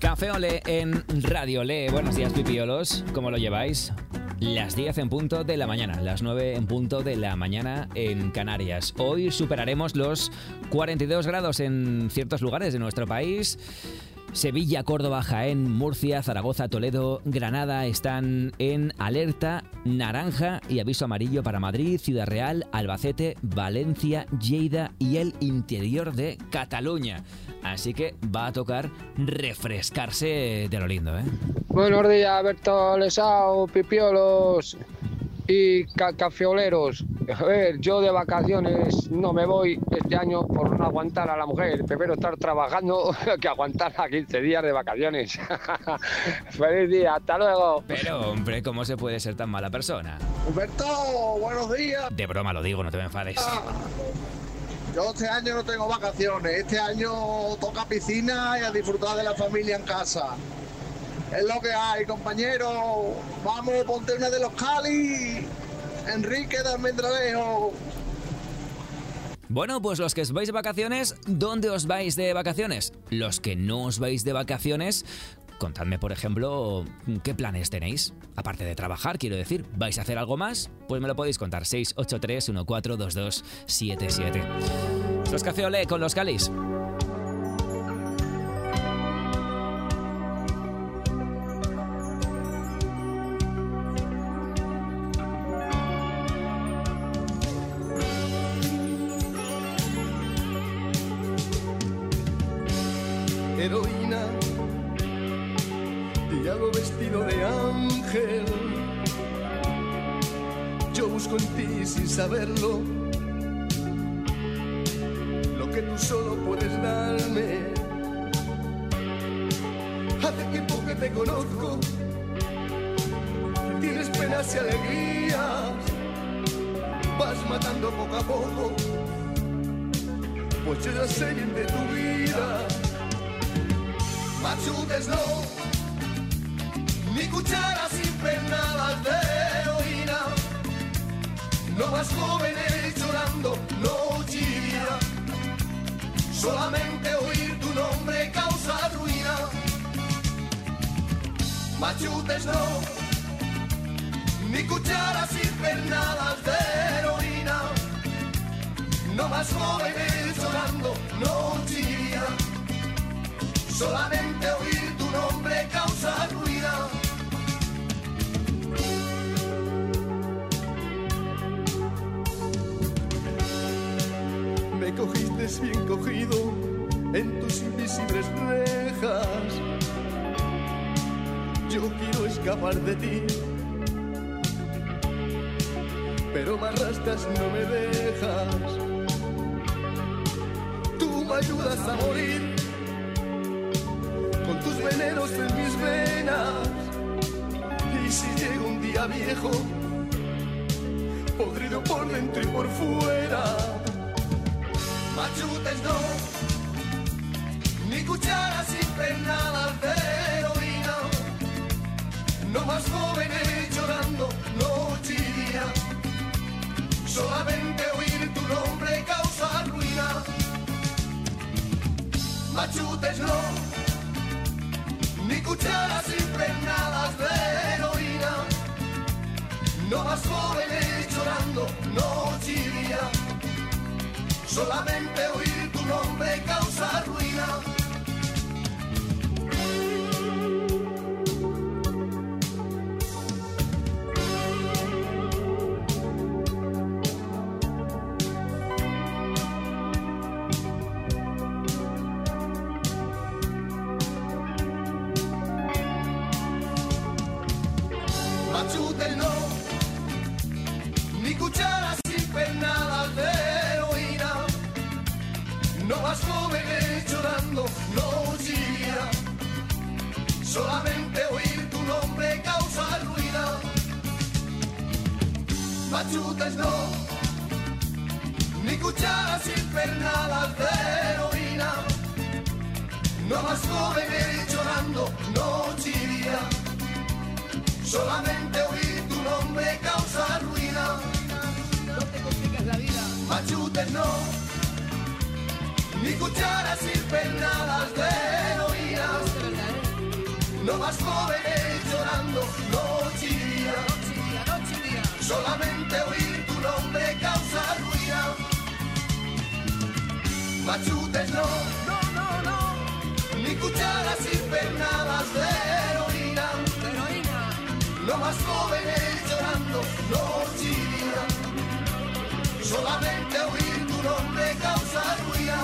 Café Olé en Radio Olé. Buenos días, pipiolos. ¿Cómo lo lleváis? Las 10 en punto de la mañana, las 9 en punto de la mañana en Canarias. Hoy superaremos los 42 grados en ciertos lugares de nuestro país. Sevilla, Córdoba, Jaén, Murcia, Zaragoza, Toledo, Granada están en alerta naranja y aviso amarillo para Madrid, Ciudad Real, Albacete, Valencia, Lleida y el interior de Cataluña. Así que va a tocar refrescarse de lo lindo, ¿eh? Buenos días, Berto Lesao, pipiolos y cafeoleros. A ver, yo de vacaciones no me voy este año por no aguantar a la mujer. Prefiero estar trabajando que aguantar a 15 días de vacaciones. Feliz día, hasta luego. Pero, hombre, ¿cómo se puede ser tan mala persona? Humberto, buenos días. De broma lo digo, no te me enfades. Yo este año no tengo vacaciones. Este año toca piscina y a disfrutar de la familia en casa. Es lo que hay, compañero. Vamos, ponte una de los Cali. Enrique de Almendralejo. Bueno, pues los que os vais de vacaciones, ¿dónde os vais de vacaciones? Los que no os vais de vacaciones, contadme, por ejemplo, ¿qué planes tenéis? Aparte de trabajar, quiero decir, ¿vais a hacer algo más? Pues me lo podéis contar, 683 142277. Esto es Café Olé con los Calis. Heroína, diablo vestido de ángel, yo busco en ti sin saberlo lo que tú solo puedes darme. Hace tiempo que te conozco, tienes penas y alegrías, vas matando poco a poco, pues yo ya sé bien de tu vida. Machutes no, ni cucharas impernadas de heroína, no más jóvenes llorando, no chilla, solamente oír tu nombre causa ruina. Machutes no, ni cucharas impernadas de heroína, no más jóvenes llorando, no chilla, solamente oír tu nombre causa ruina. Me cogiste bien cogido en tus invisibles rejas. Yo quiero escapar de ti, pero me arrastras, no me dejas. Tú me ayudas a morir con tus venenos en mis venas. Y si llego un día viejo, podrido por dentro y por fuera. Machutes no, ni cucharas impernadas de heroína, no más jóvenes llorando, no chilla, solamente oír tu nombre causa ruina. Machutes no, ni cucharas impregnadas de heroína, no más jóvenes llorando, no chilla, solamente oír tu nombre causa ruina. Machutes no, ni cucharas impernadas de heroína, no más jóvenes llorando, no chilla, solamente oír tu nombre causa ruina. Machutes no, ni cucharas impernadas de heroína, no más jóvenes llorando, no chilla, solamente oír tu nombre causa ruina. No te complicas la vida. Machutes no, ni cucharas impernadas de heroína, más jóvenes llorando, noche y día. Solamente oír tu nombre causa ruina. Machutes no, ni cucharas invernadas de heroína. No más jóvenes llorando, noche y día. Solamente oír tu nombre causa ruina.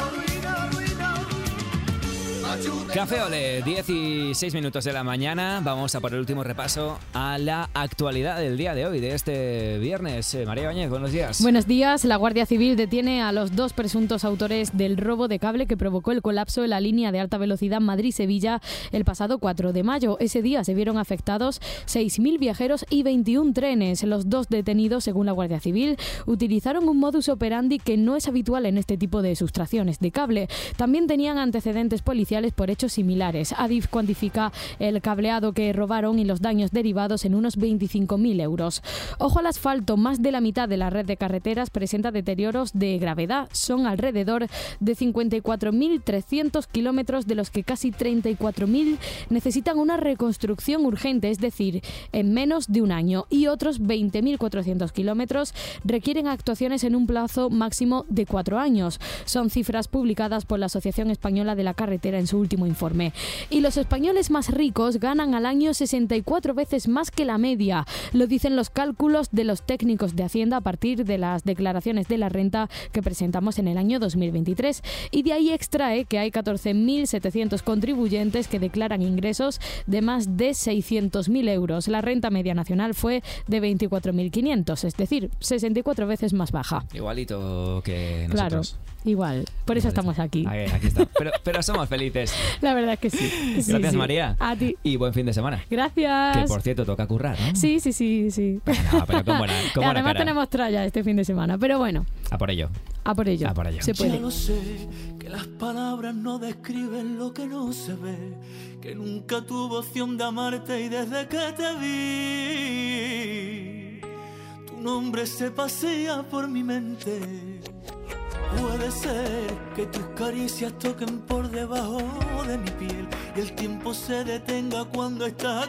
Café Ole, 16 minutos de la mañana. Vamos a por el último repaso a la actualidad del día de hoy, de este viernes. María Bañez, buenos días. Buenos días. La Guardia Civil detiene a los 2 presuntos autores del robo de cable que provocó el colapso en la línea de alta velocidad Madrid-Sevilla el pasado 4 de mayo. Ese día se vieron afectados 6.000 viajeros y 21 trenes. Los 2 detenidos, según la Guardia Civil, utilizaron un modus operandi que no es habitual en este tipo de sustracciones de cable. También tenían antecedentes policiales por hechos similares. Adif cuantifica el cableado que robaron y los daños derivados en unos 25.000 euros. Ojo al asfalto, más de la mitad de la red de carreteras presenta deterioros de gravedad. Son alrededor de 54.300 kilómetros, de los que casi 34.000 necesitan una reconstrucción urgente, es decir, en menos de un año, y otros 20.400 kilómetros requieren actuaciones en un plazo máximo de 4 años. Son cifras publicadas por la Asociación Española de la Carretera en su último informe. Y los españoles más ricos ganan al año 64 veces más que la media. Lo dicen los cálculos de los técnicos de Hacienda a partir de las declaraciones de la renta que presentamos en el año 2023. Y de ahí extrae que hay 14.700 contribuyentes que declaran ingresos de más de 600.000 euros. La renta media nacional fue de 24.500, es decir, 64 veces más baja. Igualito que nosotros. Claro, igual. Por eso estamos aquí. Aquí está. Pero somos felices. La verdad es que sí. Gracias, María. A ti. Y buen fin de semana. Gracias. Que, por cierto, toca currar, ¿no? Sí. No, pero con buena Además cara. tenemos tralla este fin de semana, pero bueno. A por ello. Se puede. Ya lo sé, que las palabras no describen lo que no se ve, que nunca tuve opción de amarte y desde que te vi, tu nombre se pasea por mi mente. Puede ser que tus caricias toquen por debajo de mi piel y el tiempo se detenga cuando estás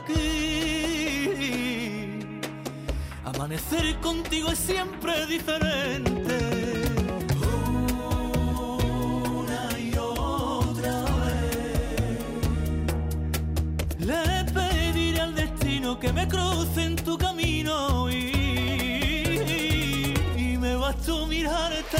aquí. Amanecer contigo es siempre diferente. Una y otra vez le pediré al destino que me cruce en tu camino y me bastó mirarte.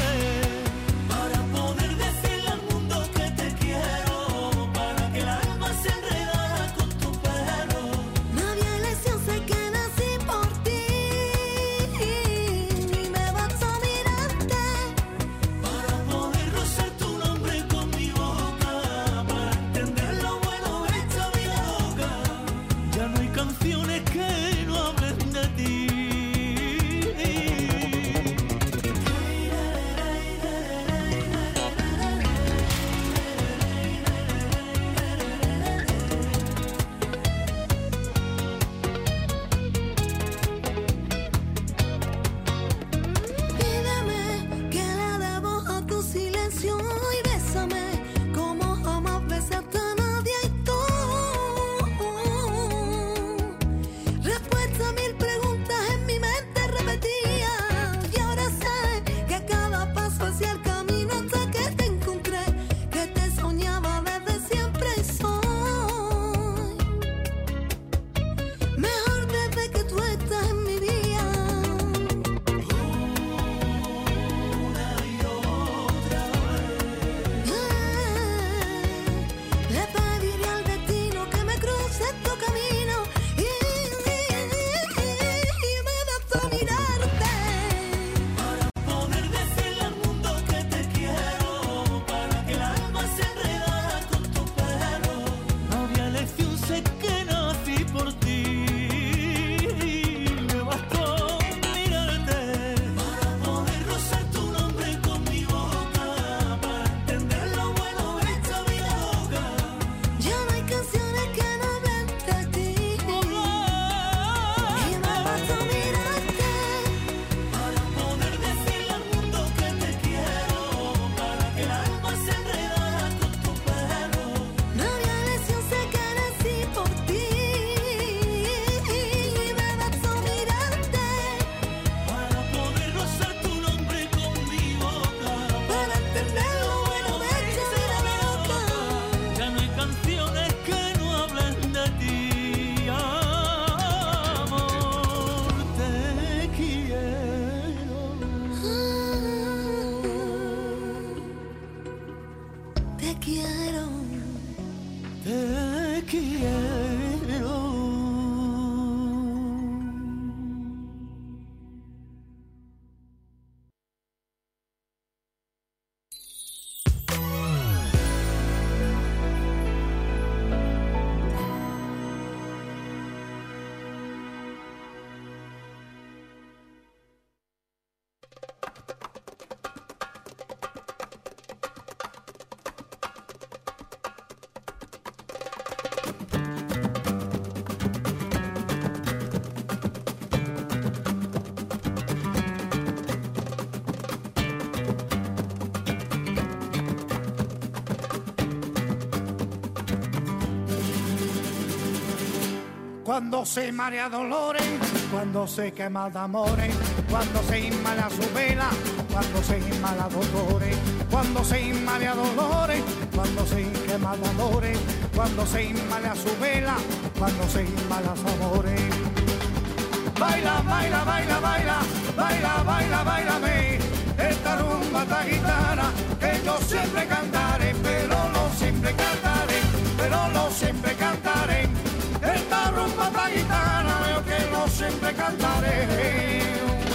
cuando se marea dolores, cuando se quema de amores, cuando se inmala su vela, cuando se inmala dolores, cuando se inmala dolores, cuando se quema de amores, cuando se inmala su vela, cuando se inmala su amores. Baila, baila, baila, baila, baila, baila, bailame, esta rumba esta gitana que yo siempre cantaré, pero no siempre cantaré, pero no siempre cantaré. Esta rumba esta gitana veo que no siempre cantaré.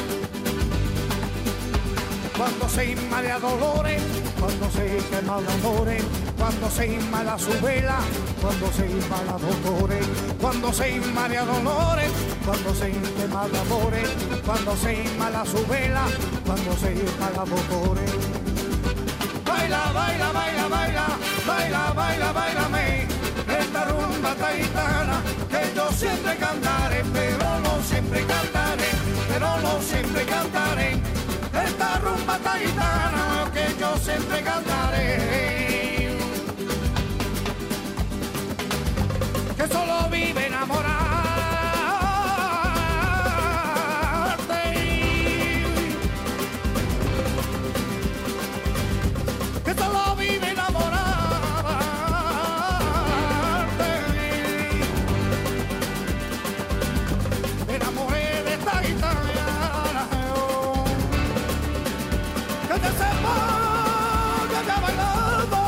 Cuando se inmala dolores, cuando se quema de amores, cuando se inmala su vela, cuando se inmala dolores, cuando se inmala dolores, cuando se quema de amores, cuando se inmala su vela, cuando se inmala dolores. Baila, baila, baila, baila, baila, baila, bailame, esta rumba esta gitana que yo siempre cantaré, pero no siempre cantaré, pero no siempre cantaré. Esta rumba esta gitana que yo siempre cantaré. Que solo vive enamorarte, que solo vive enamorarte. Me enamoré de esta gitana. Que te sepa que te bailando.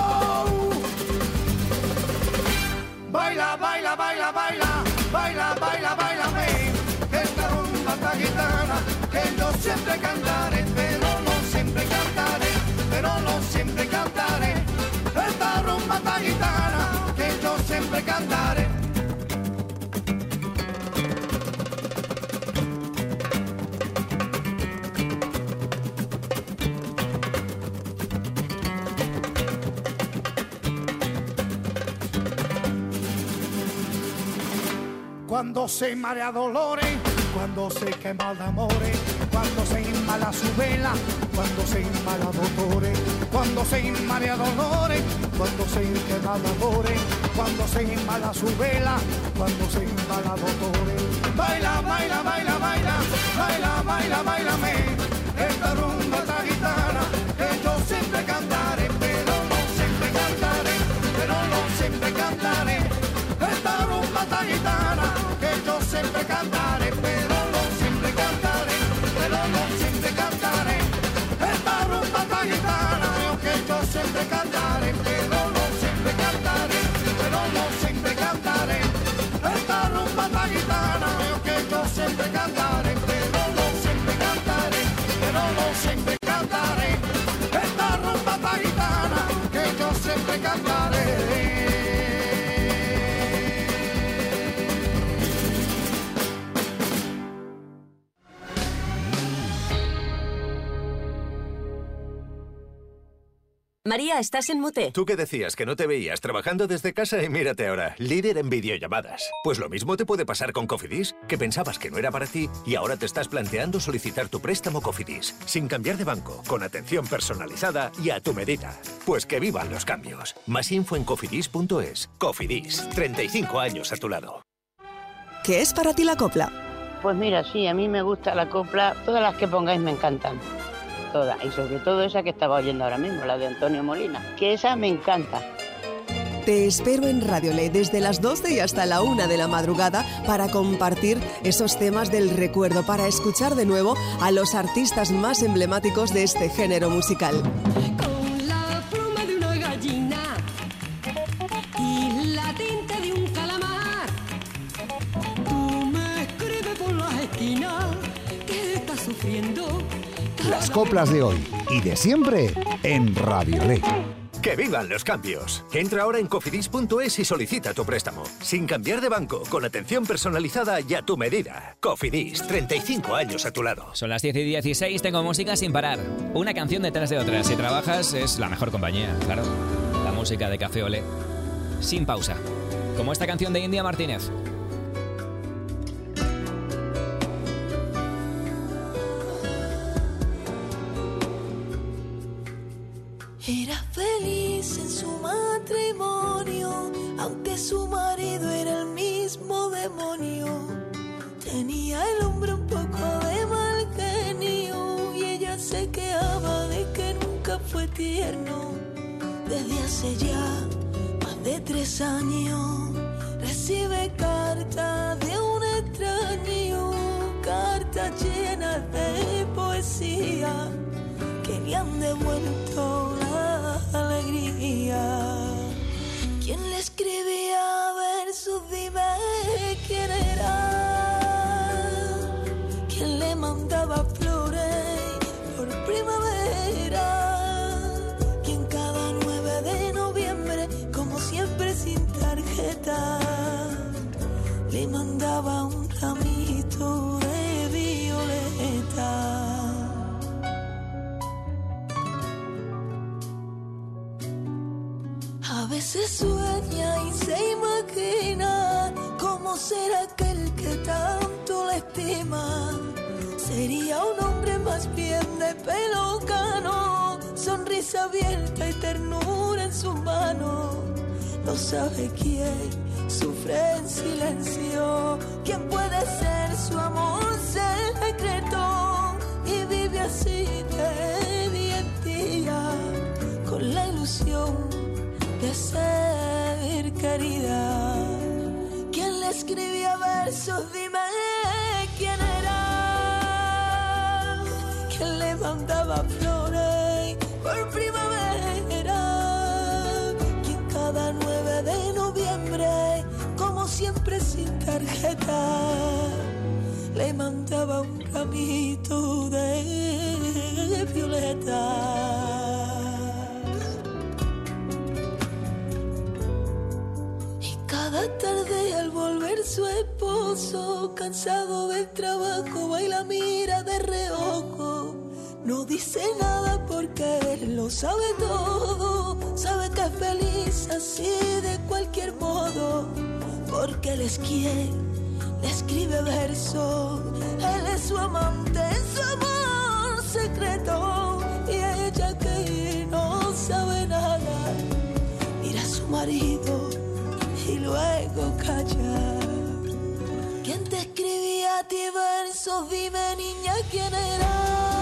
Baila, baila, baila, baila, baila, baila, bailame, esta rumba esta gitana que yo siempre cantaré, pero no siempre cantaré, pero no siempre cantaré. Esta rumba esta gitana que yo siempre cantaré. Cuando se marea dolores, cuando se quema de amores, cuando se inmala su vela, cuando se inmala dolores, cuando se inmala dolores, cuando se quema de amores, cuando se inmala su vela, cuando se inmala dolores. Baila, baila, baila, baila, baila, baila, bailame, esta rumba esta gitana que yo siempre cantaré, pero no siempre cantaré, pero no siempre cantaré. Esta rumba esta gitana que yo siempre cantaré, pero no siempre cantaré, pero no siempre cantaré. Esta rumba esta gitana que yo siempre cantaré, pero no siempre cantaré, pero no siempre cantaré. Esta rumba esta gitana que yo siempre cantaré, pero no siempre cantaré, pero no siempre cantaré. Esta rumba esta gitana que yo siempre cantaré. María, ¿estás en mute? ¿Tú qué decías? Que no te veías trabajando desde casa y mírate ahora, líder en videollamadas. Pues lo mismo te puede pasar con Cofidis, que pensabas que no era para ti y ahora te estás planteando solicitar tu préstamo Cofidis, sin cambiar de banco, con atención personalizada y a tu medida. Pues que vivan los cambios. Más info en cofidis.es. Cofidis, 35 años a tu lado. ¿Qué es para ti la copla? Pues mira, sí, a mí me gusta la copla, todas las que pongáis me encantan. Todas, y sobre todo esa que estaba oyendo ahora mismo, la de Antonio Molina, que esa me encanta. Te espero en Radio Le desde las 12 y hasta la 1 de la madrugada para compartir esos temas del recuerdo, para escuchar de nuevo a los artistas más emblemáticos de este género musical. Con la pluma de una gallina y la tinta de un calamar, tú me escribes por las esquinas que estás sufriendo. Las coplas de hoy y de siempre en Radio Le. ¡Que vivan los cambios! Entra ahora en cofidis.es y solicita tu préstamo. Sin cambiar de banco, con atención personalizada y a tu medida. Cofidis, 35 años a tu lado. Son las 10:16, tengo música sin parar. Una canción detrás de otra. Si trabajas, es la mejor compañía, claro. La música de Café Olé. Sin pausa. Como esta canción de India Martínez. Era feliz en su matrimonio, aunque su marido era el mismo demonio. tierno. Desde hace ya más de 3 años recibe cartas de un extraño, cartas llenas de poesía que le han devuelto la alegría. ¿Quién le escribía versos? Dime quién era. ¿Quién le mandaba flores por primavera? ¿Quién cada 9 de noviembre, como siempre sin tarjeta, le mandaba un ramito de violeta? A veces sueña y se imagina cómo será aquel que tanto la estima. Sería un hombre más bien de pelo cano, sonrisa abierta y ternura en sus manos. No sabe quién sufre en silencio, quién puede ser su amor secreto, y vive así de día en día con la ilusión de ser querida. ¿Quién le escribía versos? Dime quién era. ¿Quién le mandaba flores por primavera? ¿Quién cada 9 de noviembre, como siempre sin tarjeta, le mandaba un ramito de violeta? Cada tarde al volver su esposo, cansado del trabajo, va y la mira de reojo. No dice nada porque él lo sabe todo. Sabe que es feliz así de cualquier modo, porque él es quien le escribe versos. Él es su amante, su amor secreto, y ella que no sabe nada mira a su marido y luego callar. ¿Quién te escribía a ti versos? Dime, niña, ¿quién era?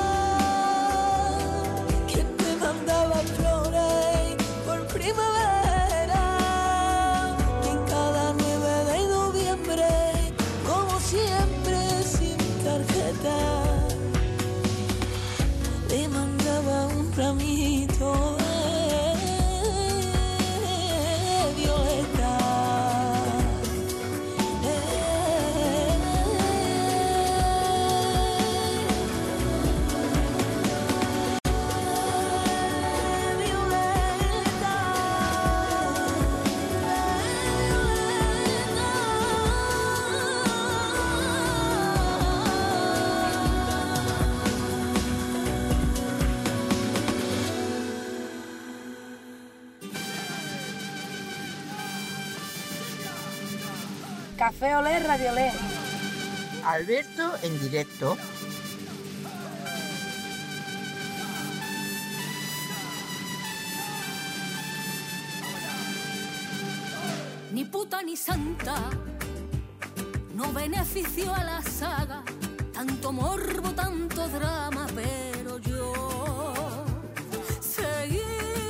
¿Quién te mandaba flores por primavera? ¿Quién cada 9 de noviembre, como siempre sin tarjeta, le mandaba un ramito de violeta? Café Olé, Radio Olé. Alberto en directo. Ni puta ni santa, no beneficio a la saga, tanto morbo, tanto drama, pero yo seguí.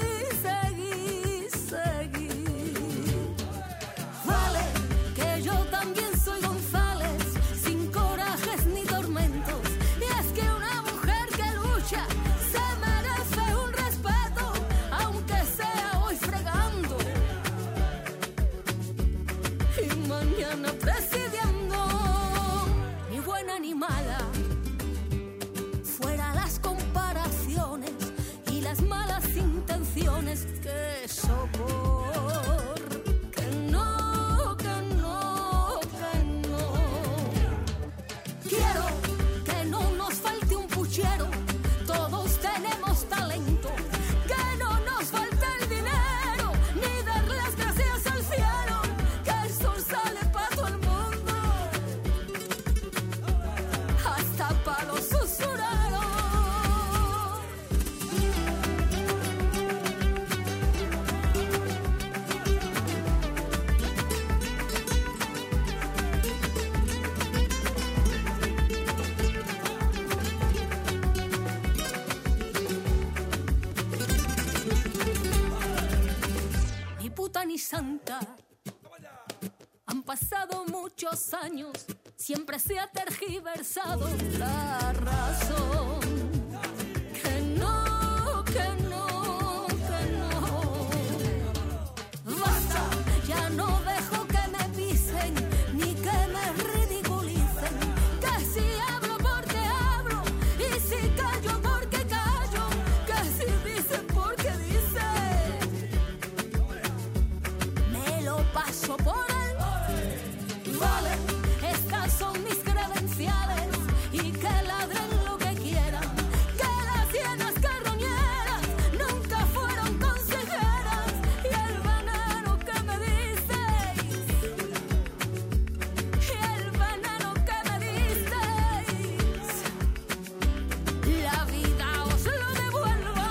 Vale, que yo también soy González, sin corajes ni tormentos, y es que una mujer que lucha se merece un respeto, aunque sea hoy fregando y mañana presidiendo. Ni buena ni mala, fuera las mi santa. Han pasado muchos años, siempre se ha tergiversado la razón. Que no, que no, que no. Basta, ya no dejo que me pisen, ni que me ridiculicen. Que si hablo porque hablo, y si callo porque callo. Que si dicen porque dicen. Me lo paso por vale, estas son mis credenciales y que ladren lo que quieran, que las hienas carroñeras nunca fueron consejeras y el veneno que me disteis, y el veneno que me disteis, la vida os lo devuelva.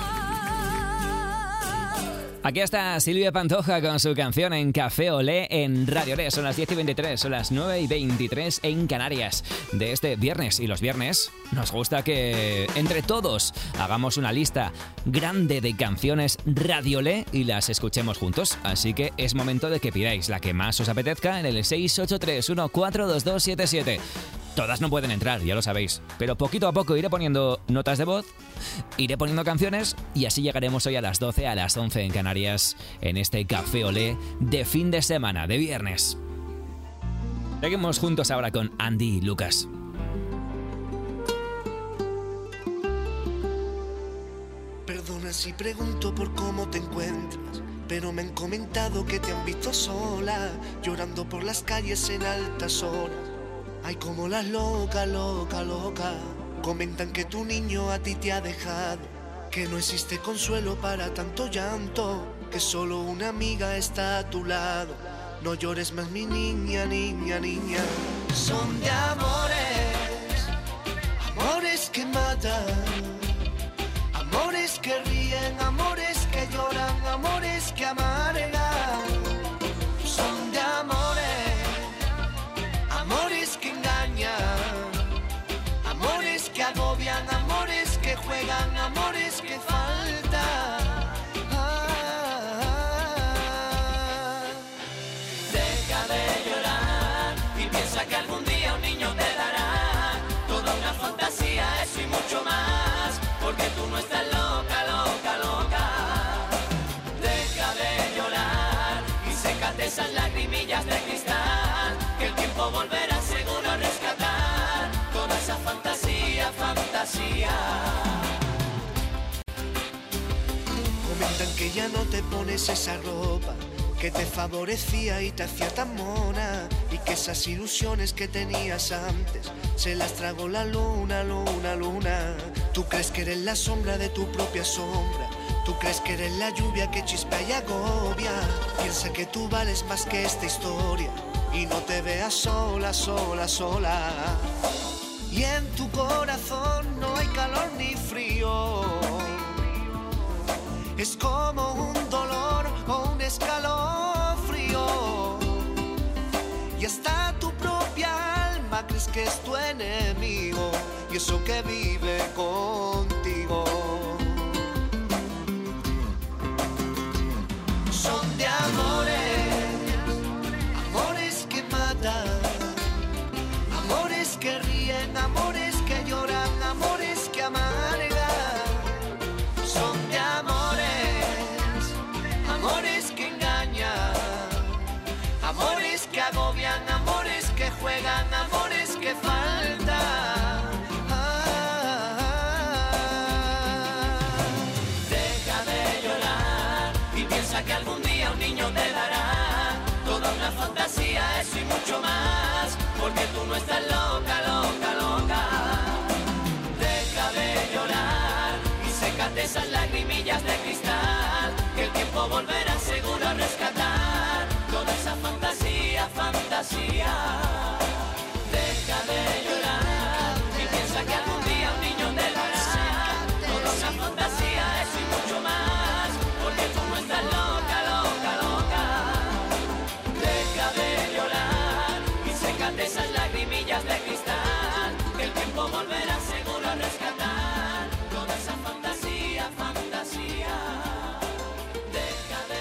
Aquí está Silvia Pantoja con su canción en Café Olé en Radio Olé. Son las 10:23, son las 9:23 en Canarias de este viernes. Y los viernes nos gusta que entre todos hagamos una lista grande de canciones Radio Olé y las escuchemos juntos. Así que es momento de que pidáis la que más os apetezca en el 683142277. Todas no pueden entrar, ya lo sabéis, pero poquito a poco iré poniendo notas de voz, iré poniendo canciones y así llegaremos hoy a las 12, a las 11 en Canarias, en este Café Olé de fin de semana, de viernes. Seguimos juntos ahora con Andy y Lucas. Perdona si pregunto por cómo te encuentras, pero me han comentado que te han visto sola, llorando por las calles en altas horas. Ay, como las locas, loca, loca. Comentan que tu niño a ti te ha dejado, que no existe consuelo para tanto llanto, que solo una amiga está a tu lado. No llores más, mi niña, niña, niña. Son de amores, amores que matan, amores que ríen, amores que lloran, amores que amargan. Son de amores, amores que engañan, amores que agobian, amores que juegan, amores que faltan. Deja de llorar y piensa que algún día un niño te dará toda una fantasía, eso y mucho más, porque tú no estás loca, loca, loca. Deja de llorar y sécate esas lagrimillas de cristal, que el tiempo volverá seguro a rescatar toda esa fantasía, fantasía. Comentan que ya no te pones esa ropa que te favorecía y te hacía tan mona, y que esas ilusiones que tenías antes se las tragó la luna, luna, luna. Tú crees que eres la sombra de tu propia sombra, tú crees que eres la lluvia que chispea y agobia. Piensa que tú vales más que esta historia y no te veas sola, sola, sola. Y en tu corazón no hay calor ni frío, es como un dolor o un escalofrío. Y hasta tu propia alma crees que es tu enemigo, y eso que vive contigo. Son de amores, amores que matan, amores que ríen, amores que lloran, amores que amargan. Son de amores, amores que engañan, amores que agobian, amores que juegan, amores que faltan. Deja de llorar y piensa que algún día un niño te dará toda una fantasía, eso y mucho más, porque tú no estás loca, loca, loca. Deja de llorar y sécate esas lagrimillas de cristal, que el tiempo volverá seguro a rescatar toda esa fantasía, fantasía. Deja de llorar y piensa que algún día un niño te dará toda una fantasía, eso y mucho más, porque tú no estás loca, loca, loca. Deja de llorar y sécate esas lagrimillas de cristal, que el tiempo volverá seguro a rescatar toda esa fantasía, fantasía. Deja de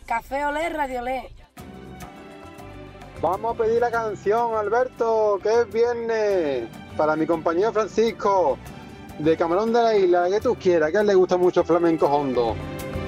Café Olé, Radio Olé. Vamos a pedir la canción, Alberto, que es viernes, para mi compañero Francisco, de Camarón de la Isla, que tú quieras, que a él le gusta mucho flamenco hondo.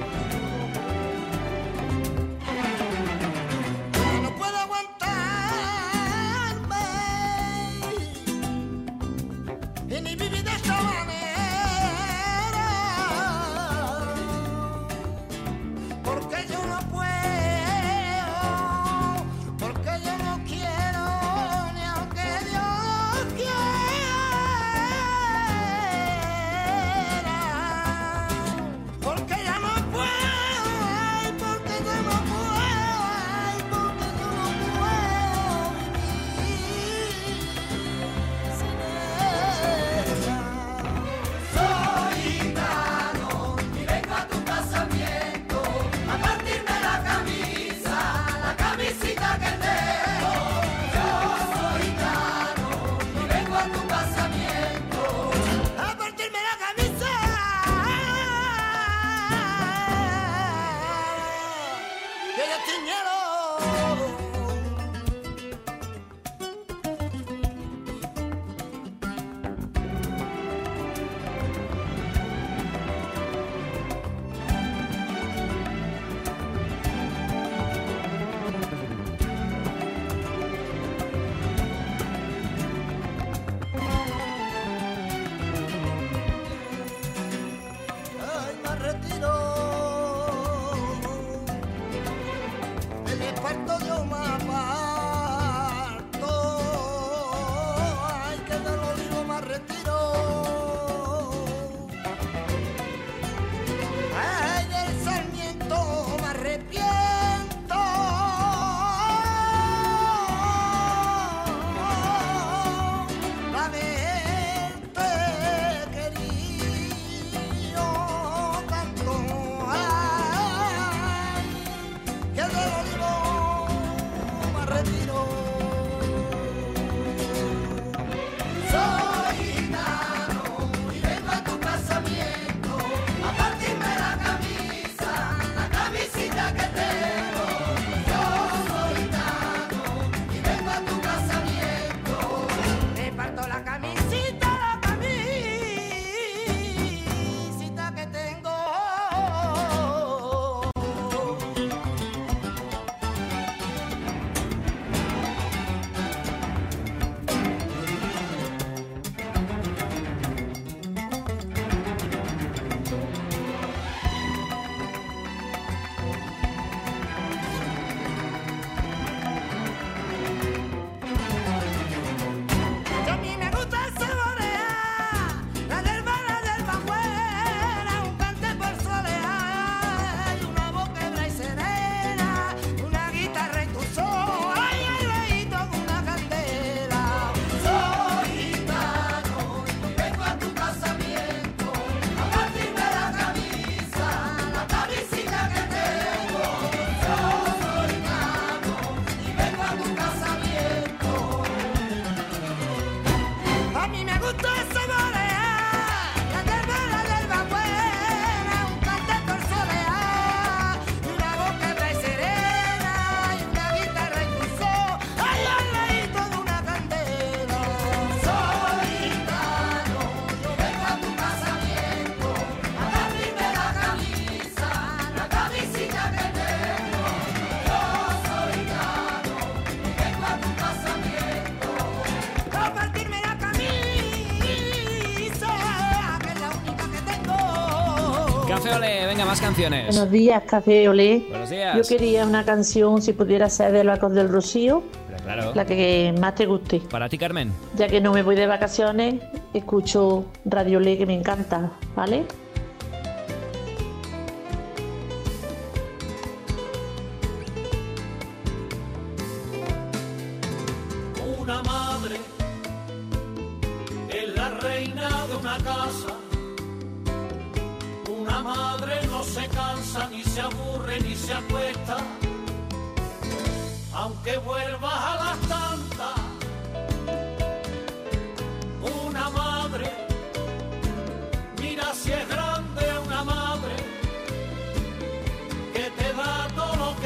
Café Olé, venga, más canciones. Buenos días, Café Olé. Buenos días. Yo quería una canción, si pudiera ser de Lacos del Rocío, Claro. la que más te guste. Para ti, Carmen. Ya que no me voy de vacaciones, escucho Radio Olé, que me encanta, ¿vale? Una madre es la reina de una casa. Una madre no se cansa, ni se aburre, ni se acuesta. Aunque vuelvas a las tantas. Una madre, mira si es grande una madre, que te da todo lo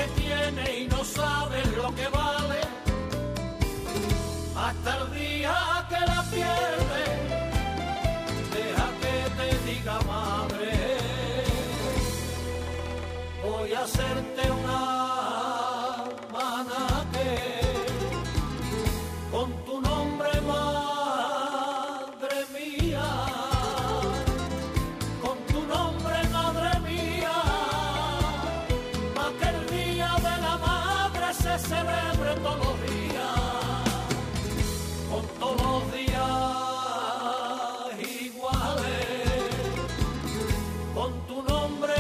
sabes lo que vale hasta el día que la pierdes. Deja que te diga, madre, voy a hacerte una manaque con tu nombre, madre mía, con tu nombre, madre mía, para que el día de la madre se celebre todos los días, con todos los días iguales, con tu nombre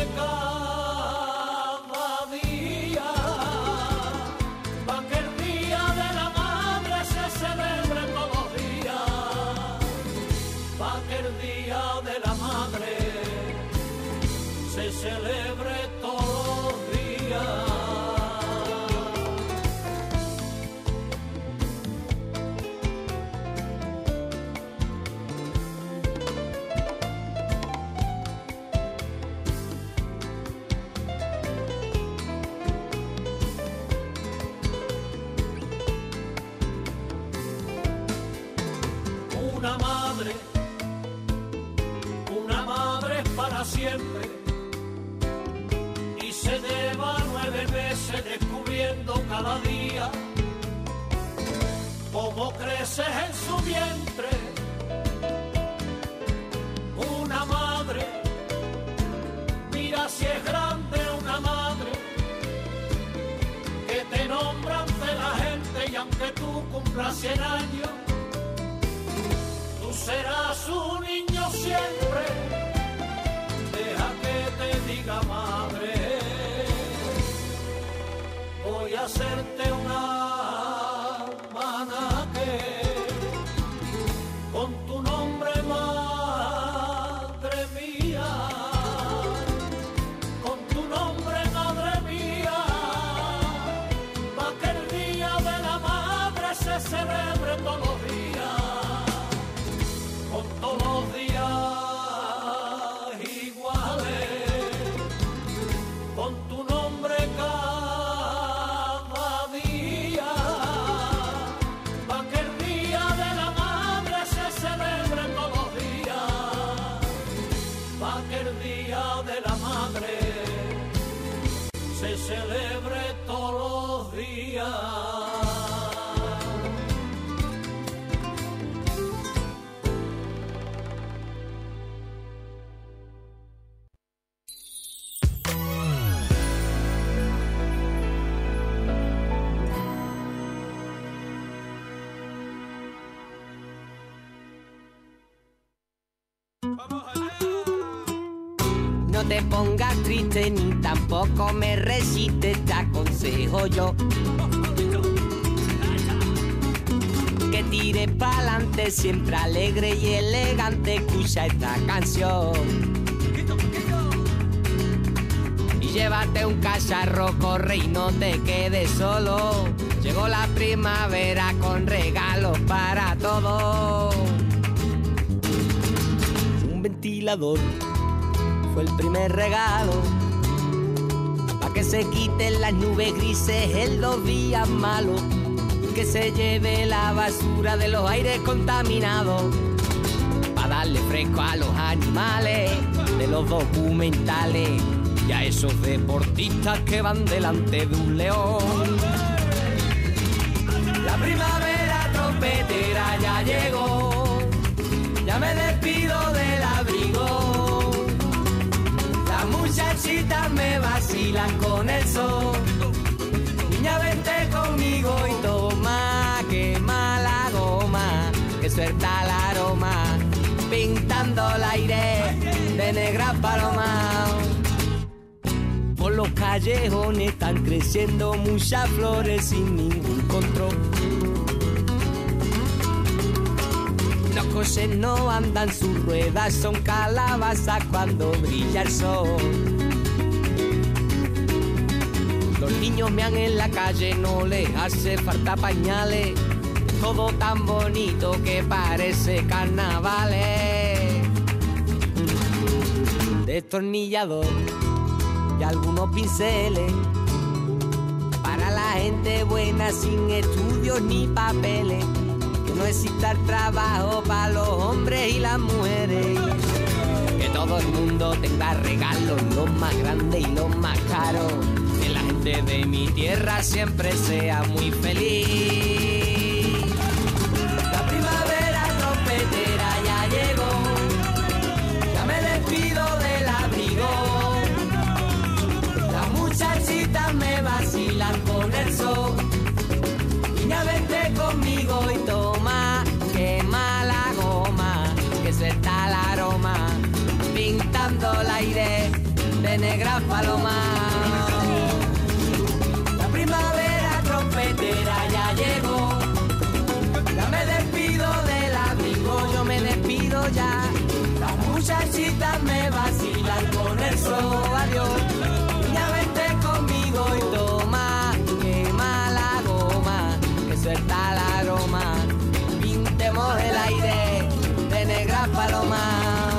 cada día, para que el día de la madre se celebre todos los días, para que el día de la madre se celebre todos los días. Una madre es para siempre, y se lleva 9 meses descubriendo cada día cómo creces en su vientre. Una madre, mira si es grande una madre, que te nombra ante la gente, y aunque tú cumplas 100 años, serás un niño siempre. Deja que te diga, madre, voy a hacerte una manaque con tu nombre, madre mía, con tu nombre, madre mía, para que el día de la madre se celebre todos los días, todos los días iguales, con tu nombre cada día, para que el día de la madre se celebre todos los días, para que el día de la madre se celebre todos los días. No te pongas triste ni tampoco me resistes, te aconsejo yo que tires pa'lante, siempre alegre y elegante, escucha esta canción y llévate un cacharro, corre y no te quedes solo. Llegó la primavera con regalos para todos. Un ventilador fue el primer regalo, pa' que se quiten las nubes grises en los días malos, que se lleve la basura de los aires contaminados, pa' darle fresco a los animales de los documentales y a esos deportistas que van delante de un león. La primavera trompetera ya llegó, ya me despido del abrigo. Las muchachitas me vacilan con el sol. Niña, vente conmigo y toma, quema la goma, que suelta el aroma, pintando el aire de negras palomas. Por los callejones están creciendo muchas flores sin ningún control. Los coches no andan, sus ruedas son calabazas cuando brilla el sol. Los niños mean en la calle, no les hace falta pañales, todo tan bonito que parece carnavales. Destornillador y algunos pinceles para la gente buena sin estudios ni papeles, que no exista el trabajo para los hombres y las mujeres, que todo el mundo tenga regalos, los más grandes y los más caros, que la gente de mi tierra siempre sea muy feliz. La primavera trompetera ya llegó, ya me despido del abrigo, las muchachitas me vacilan con el sol, niña vente conmigo y toma, quema la goma, que suelta el aroma, pintando el aire de negras palomas. La primavera trompetera ya llegó, ya me despido del abrigo, yo me despido ya, las muchachitas me vacilan con el sol, adiós, niña vente conmigo y toma, quema la goma, que suelta el aroma, pintemos el aire de negras palomas.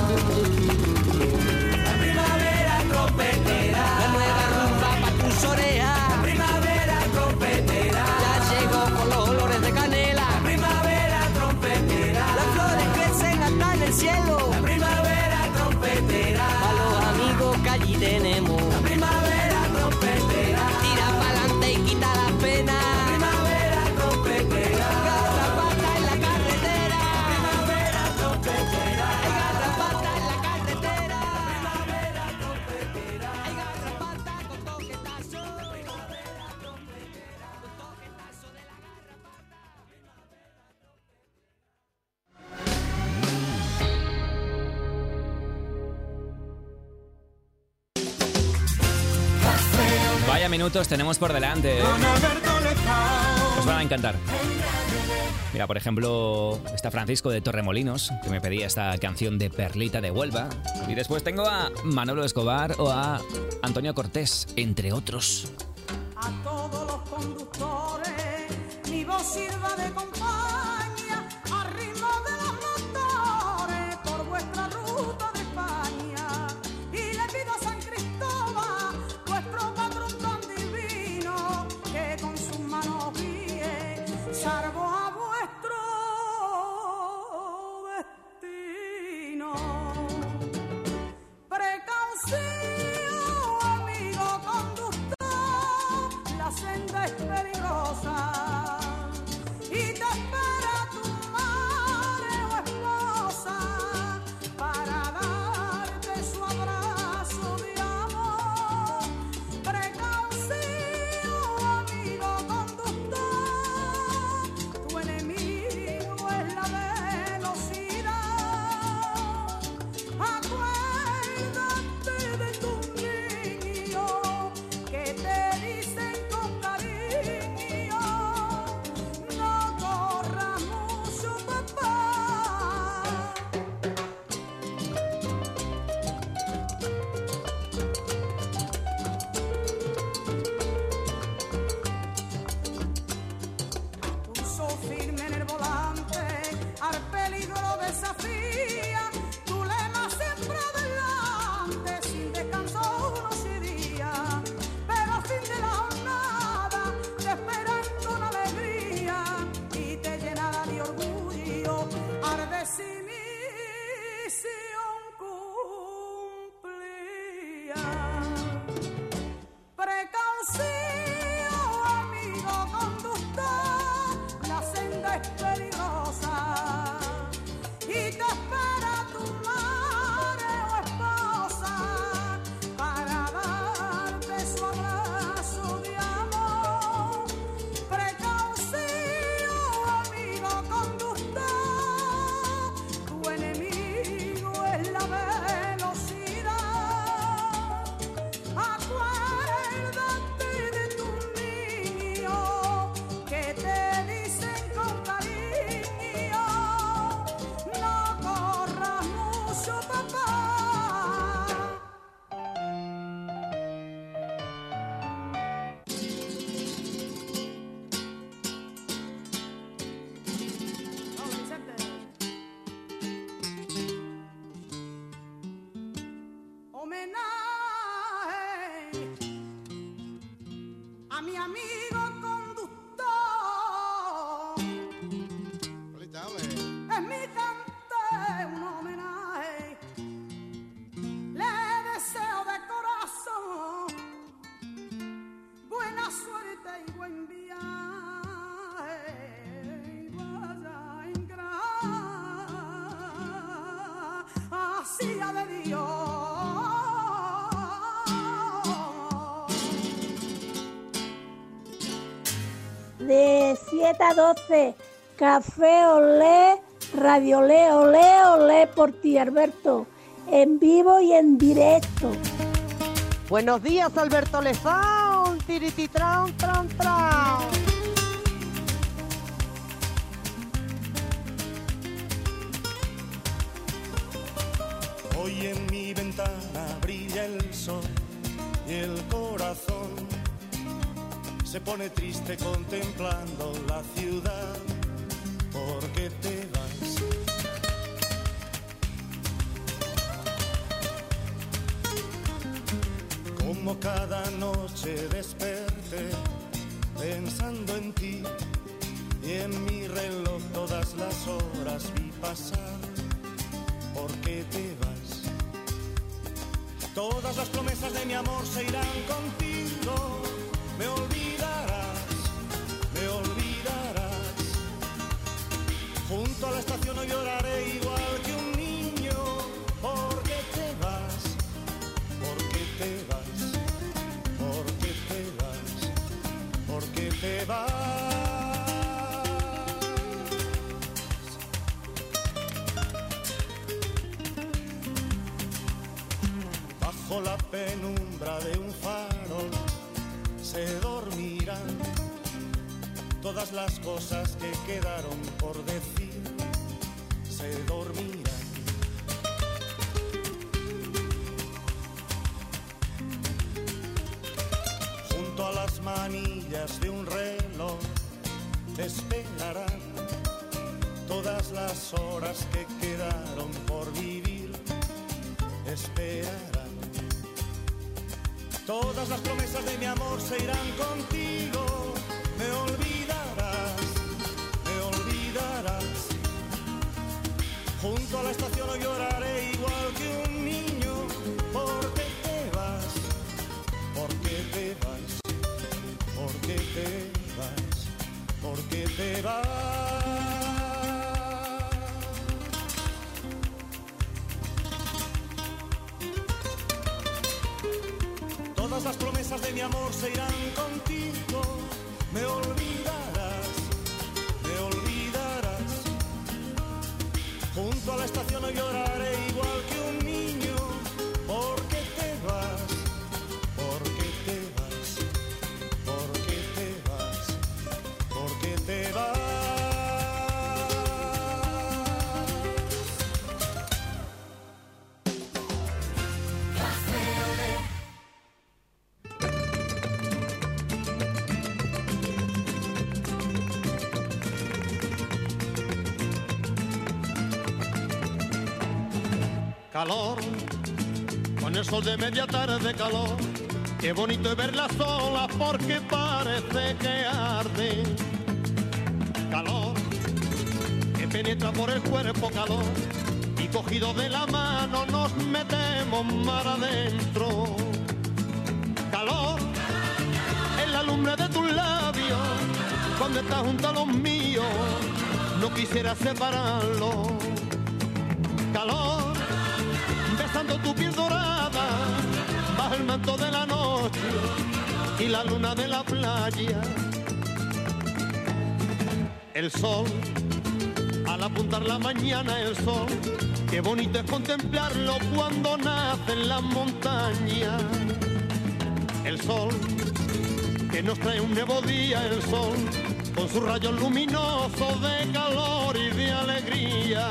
La primavera trompetera, la nueva rumba pa' tus orejas. La primavera trompetera, ya llegó con los olores de canela. La primavera trompetera, las flores crecen hasta en el cielo. La primavera trompetera, a los amigos que allí tenemos. La primavera trompetera, tira pa'lante y quita las penas. La primavera trompetera, garrapata en la carretera. La primavera trompetera, hay garrapata en la carretera. La primavera trompetera, hay garrapata con toquetazo. La primavera trompetera, con toquetazo de la garrapata. Vaya minutos tenemos por delante. Os van a encantar. Mira, por ejemplo, está Francisco de Torremolinos, que me pedía esta canción de Perlita de Huelva. Y después tengo a Manolo Escobar o a Antonio Cortés, entre otros. A todos los conductores, mi voz sirva de compañía, al ritmo de los motores, por vuestra ruta de España. Y le pido a San Cristóbal, vuestro patrón tan divino, que con sus manos guíe, salvo a vuestro destino. Precaución, amigo conductor, la senda es peligrosa y te espera tu madre o esposa para darte su abrazo de amor. Precaución, amigo conductor, tu enemigo es la velocidad. Acuérdate de tus niños que te dicen con cariño, no corras mucho, papá. Pulso firme en el volante, al peligro desafía, tu lema siempre adelante, sin descanso noche y día, pero al fin de la jornada te esperan con alegría y te llenará de orgullo al decir misión cumplida. Precaución, amigo conductor, la senda es peligrosa y te espera tu madre o esposa para darte su abrazo de amor. Precaución, amigo conductor, tu enemigo es la velocidad. Acuérdate de tus niños que te dicen con cariño, no corras mucho, papá. Homenaje a mi amigo de 7 a 12. Café Olé, Radio Olé, Olé, Olé por ti, Alberto. En vivo y en directo. Buenos días, Alberto Lezón. Tirititran, tran, tran. Hoy en mi ventana brilla el sol y el corazón se pone triste contemplando la ciudad. ¿Por qué te vas? Como cada noche desperté pensando en ti y en mi reloj todas las horas vi pasar. ¿Por qué te vas? Todas las promesas de mi amor se irán contigo. Me olvidarás, me olvidarás. Junto a la estación hoy lloraré igual que un niño. ¿Por qué te vas? ¿Por qué te vas? ¿Por qué te vas? ¿Por qué te vas? Bajo la penumbra de un farol se dormirán todas las cosas que quedaron por decir, se dormirán. Junto a las manillas de un reloj esperarán todas las horas que quedaron por vivir, esperarán. Todas las promesas de mi amor se irán contigo. Me olvidarás, me olvidarás. Junto a la estación hoy lloraré igual que un niño. ¿Por qué te vas? ¿Por qué te vas? ¿Por qué te vas? ¿Por qué te vas? Todas las promesas de mi amor se irán contigo. Me olvidarás, me olvidarás. Junto a la estación hoy lloraré igual que un niño. ¿Por qué te vas? ¿Por qué te vas? ¿Por qué te vas? ¿Por qué te vas? Calor, con el sol de media tarde calor, qué bonito es ver las olas porque parece que arde. Calor, que penetra por el cuerpo calor, y cogido de la mano nos metemos mar adentro. Calor, en la lumbre de tus labios, cuando estás junto a los míos, no quisiera separarlo. Calor, besando tu piel dorada, bajo el manto de la noche y la luna de la playa. El sol, al apuntar la mañana el sol, qué bonito es contemplarlo cuando nace en las montañas. El sol, que nos trae un nuevo día, el sol, con sus rayos luminosos de calor y de alegría.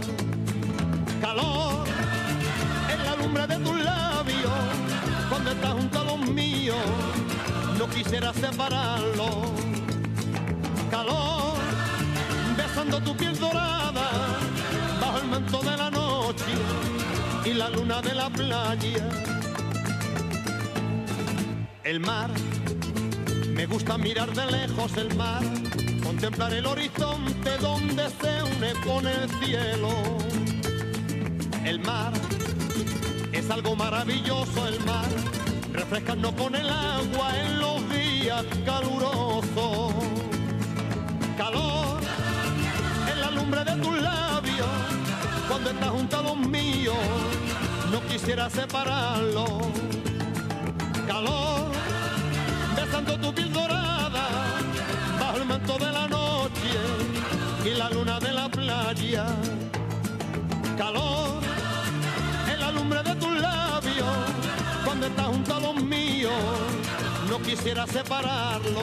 Calor, en la lumbre de tus labios, cuando estás junto a los míos, no quisiera separarlo. Calor, besando tu piel dorada, bajo el manto de la noche y la luna de la playa. El mar, me gusta mirar de lejos el mar, contemplar el horizonte donde se une con el cielo. El mar es algo maravilloso, el mar, refrescando con el agua en los días calurosos. Calor, en la lumbre de tus labios, cuando estás junto a los míos, no quisiera separarlo. Calor, besando tu piel dorada, bajo el manto de la Calor en la lumbre de tus labios, cuando estás junto a los míos, no quisiera separarlo.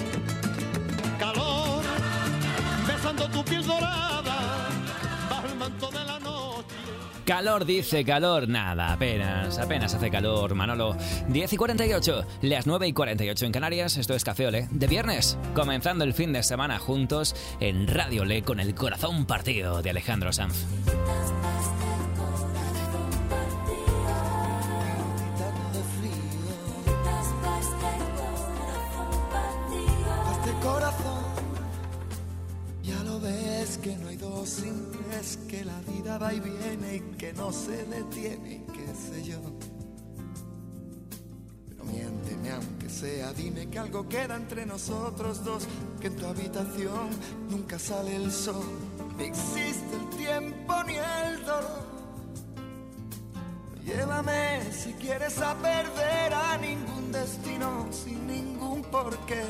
Calor besando tu piel dorada bajo el manto de la noche. Calor, dice, calor, nada, apenas hace calor, Manolo. 10:48, las 9:48 en Canarias, esto es Café Olé, de viernes, comenzando el fin de semana juntos en Radio Olé con el corazón partido de Alejandro Sanz. Este corazón, ya lo ves que no hay dos sin tres, que la vida va y viene y que no se detiene, qué sé yo. Pero miénteme aunque sea, dime que algo queda entre nosotros dos, que en tu habitación nunca sale el sol, ni existe el tiempo ni el dolor. Llévame si quieres a perder a ningún destino, sin ningún porqué.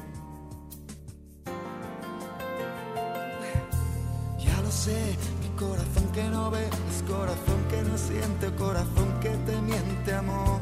Ya lo sé, mi corazón que no ve es corazón que no siente, corazón que te miente, amor.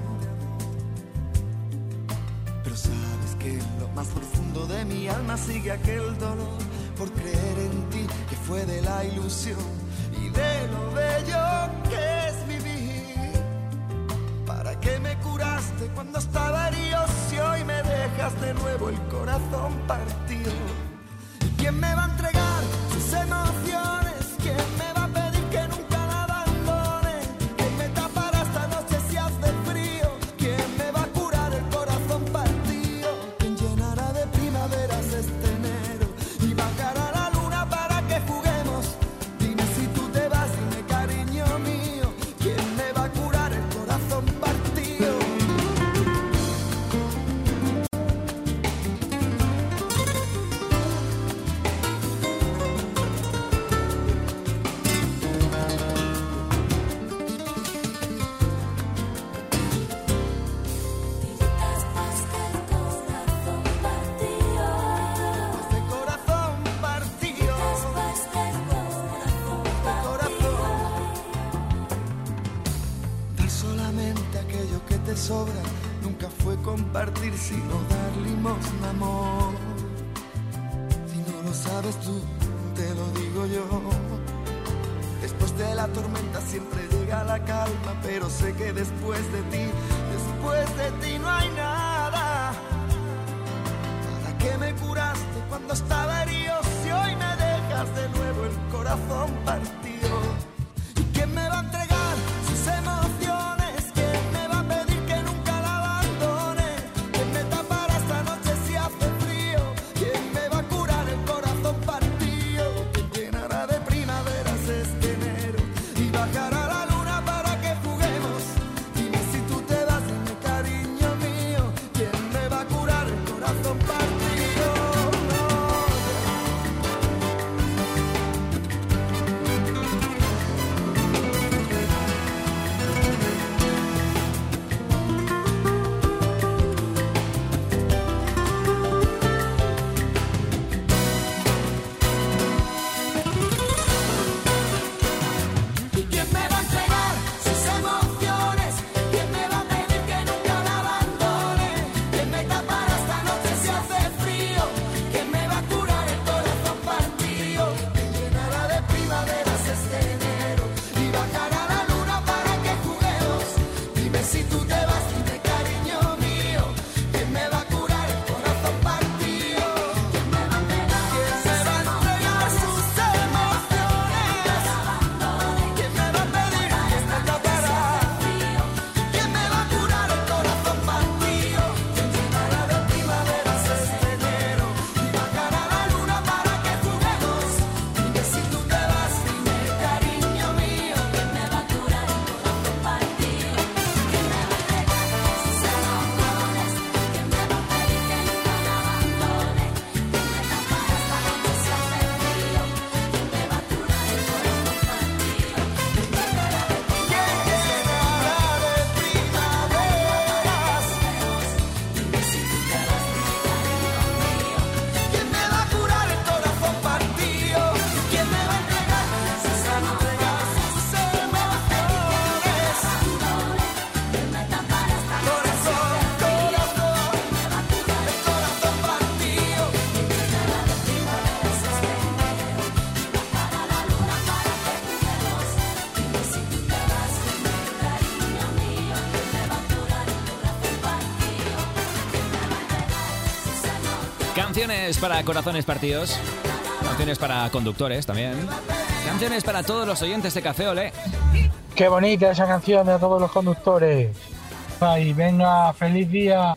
Pero sabes que en lo más profundo de mi alma sigue aquel dolor por creer en ti, que fue de la ilusión y de lo bello que es vivir. ¿Para qué me curaste cuando estaba herido si hoy me dejas de nuevo el corazón partido? ¿Y quién me va a entregar sus emociones? ¿Quién me va a pedir que nunca la abandone? ¿Quién me tapará esta noche si hace frío? ¿Quién me va a curar el corazón partido? ¿Quién llenará de primaveras este enero y bajará la luna para que juguemos? Dime si tú te vas, dime cariño mío, ¿quién me va a curar el corazón partido? Sobra, nunca fue compartir sino dar limosna, amor. Si no lo sabes tú, te lo digo yo. Después de la tormenta siempre llega la calma, pero sé que después de ti no hay nada. ¿Para qué me curaste cuando estaba herido si hoy me dejas de nuevo el corazón partido? ¿Y quién me va a entregar sus emociones? Canciones para corazones partidos, canciones para conductores también, canciones para todos los oyentes de Café Olé. Qué bonita esa canción a todos los conductores. Ay, venga, feliz día.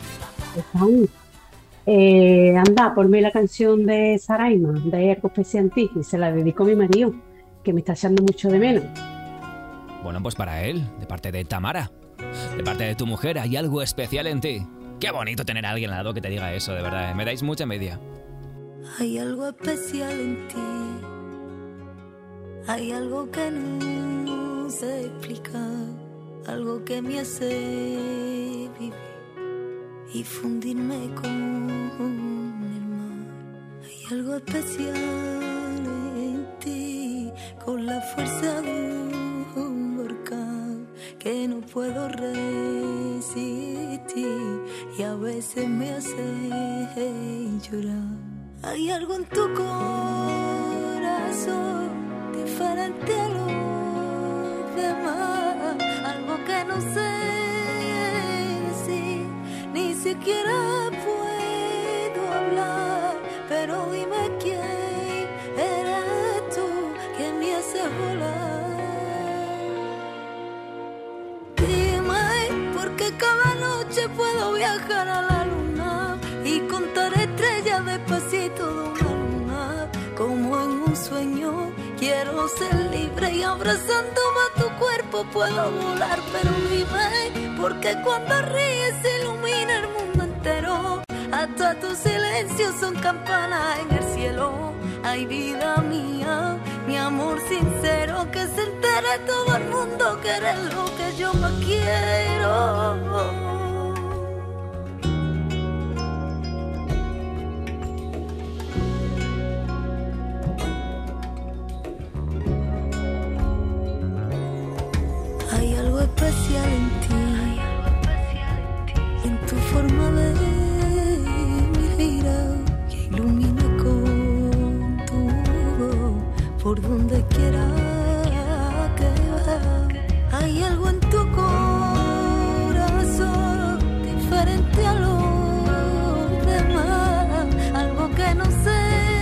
Anda, ponme la canción de Saraima, de Hay algo especial en ti, y se la dedico a mi marido, que me está echando mucho de menos. Bueno, pues para él, de parte de Tamara, de parte de tu mujer, hay algo especial en ti. Qué bonito tener a alguien al lado que te diga eso, de verdad, me dais mucha envidia. Hay algo especial en ti, hay algo que no sé explicar, algo que me hace vivir y fundirme con el mar. Hay algo especial en ti, con la fuerza de un volcán que no puedo resistir y a veces me hace llorar. Hay algo en tu corazón diferente a los demás, algo que no sé decir, ni siquiera puedo hablar, pero dime quién eres tú que me hace volar. Dime por qué cada noche puedo viajar a la luna y contar estrellas despacito de una luna, como en un sueño. Quiero ser libre y abrazándome a tu cuerpo puedo volar, pero dime, porque cuando ríes se ilumina el mundo entero, hasta tus silencios son campanas en el cielo. Ay, vida mía, mi amor sincero, que se entere todo el mundo que eres lo que yo más quiero. Especial en ti, en tu forma de mirar, que ilumina con tu voz por donde quiera que vaya. Hay algo en tu corazón diferente a los demás, algo que no sé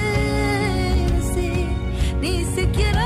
si ni siquiera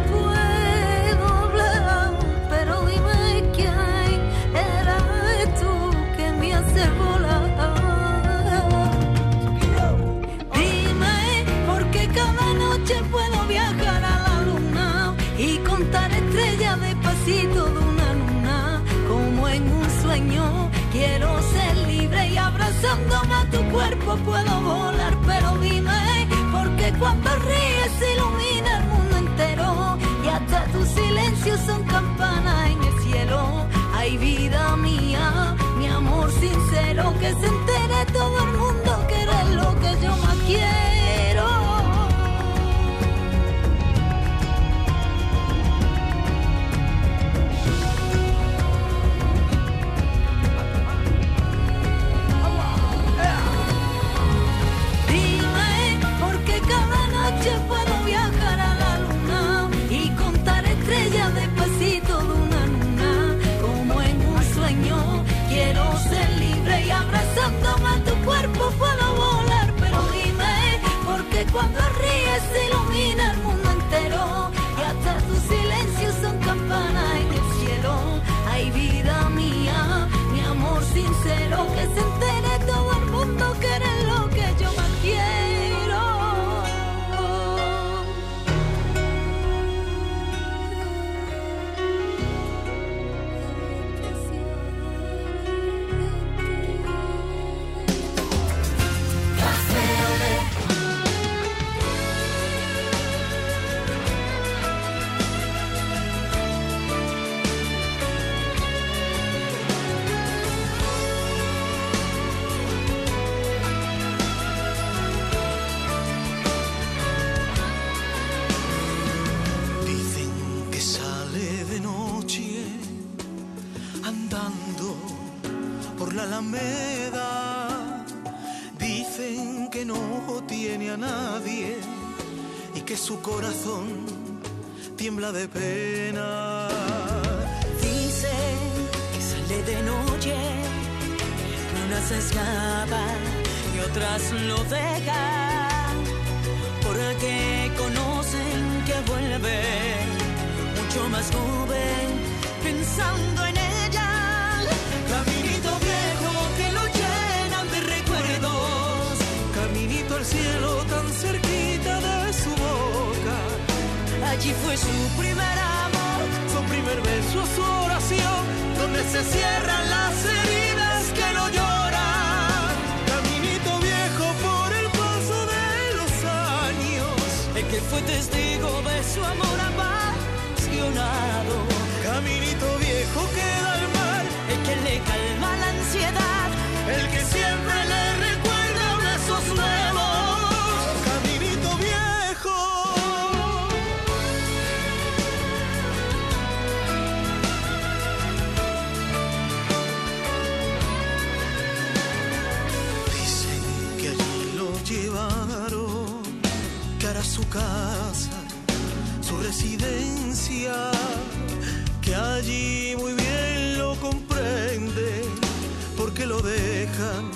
despacito de una luna, como en un sueño. Quiero ser libre y abrazándome a tu cuerpo puedo volar, pero dime, porque cuando ríes se ilumina el mundo entero y hasta tus silencios son campanas en el cielo. Ay, vida mía, mi amor sincero, que se entere todo el mundo que eres lo que yo más quiero. Puedo viajar a la luna y contar estrellas despacito de una luna, como en un sueño. Quiero ser libre y abrazándome a tu cuerpo puedo volar, pero dime, porque cuando ríes se ilumina el mundo entero y hasta tus silencios son campanas en el cielo. Ay, vida mía, mi amor sincero, que se entere todo el mundo que eres lo que yo más quiero. Dicen que no tiene a nadie y que su corazón tiembla de pena. Dicen que sale de noche, que una se escapa, y otras lo dejan, porque conocen que vuelve mucho más joven, pensando en ella. Caminito viejo que lo llenan de recuerdos, caminito al cielo tan cerquita de su boca. Allí fue su primer amor, su primer beso, su oración, donde se cierran las heridas que no lloran. Caminito viejo por el paso de los años, el que fue testigo de su amor apasionado. Caminito viejo que da al mar, el que le calma la ansiedad, el que siempre le recuerda besos nuevos. Caminito viejo. Dicen que allí lo llevaron, que hará su casa, su residencia, que allí muy bien lo comprende, porque lo dejan